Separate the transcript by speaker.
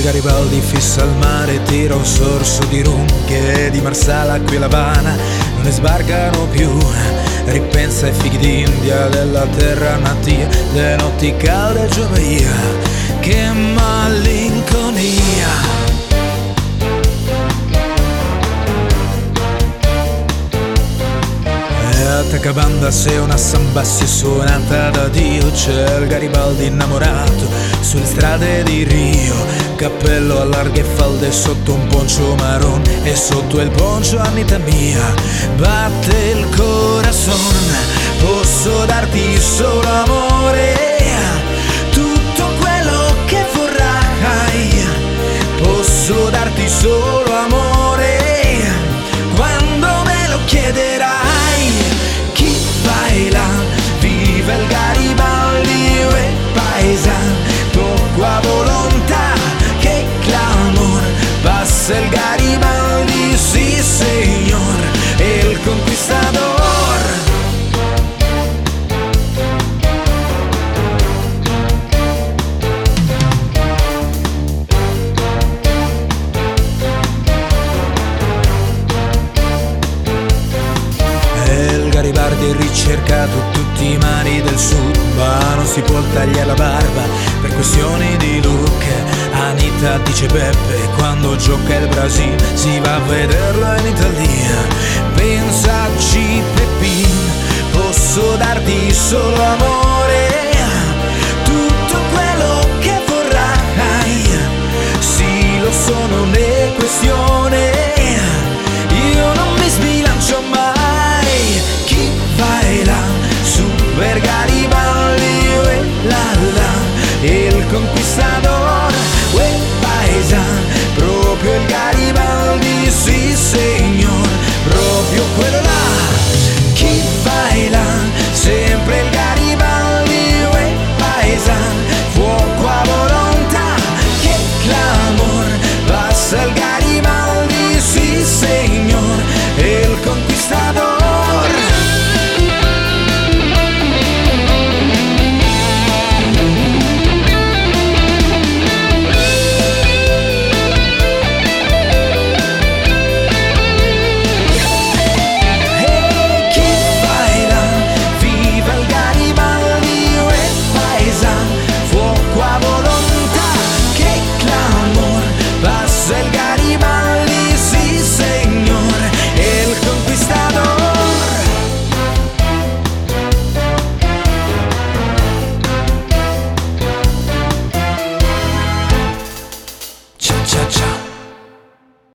Speaker 1: Garibaldi fissa al mare, tira un sorso di rum, che di Marsala qui a L'Avana non ne sbarcano più. Ripensa ai fighi d'India, della terra natia, le notti calde a Giamaia, che malinconia. Attacca banda se una samba si è suonata da Dio. C'è il Garibaldi innamorato sulle strade di Rio, cappello a larghe falde sotto un poncio marron, e sotto il poncio Anita mia batte il corazon. Posso darti solo amore, tutto quello che vorrai. Posso darti solo amore quando me lo chiederai. Vive il Garibaldi, uè paesan, poco a volontà, che clamor. Passa il Garibaldi, sì signor, el conquistador. Garibaldi è ricercato tutti i mari del sud, ma non si può tagliare la barba per questioni di look. Anita dice Beppe, quando gioca il Brasile si va a vederlo in Italia. Pensaci Peppin, posso darti solo amore, tutto quello che vorrai. Sì, lo so, non è questione, io non mi sbilancio mai. Vai là, super Garibaldi, la la, il conquistador.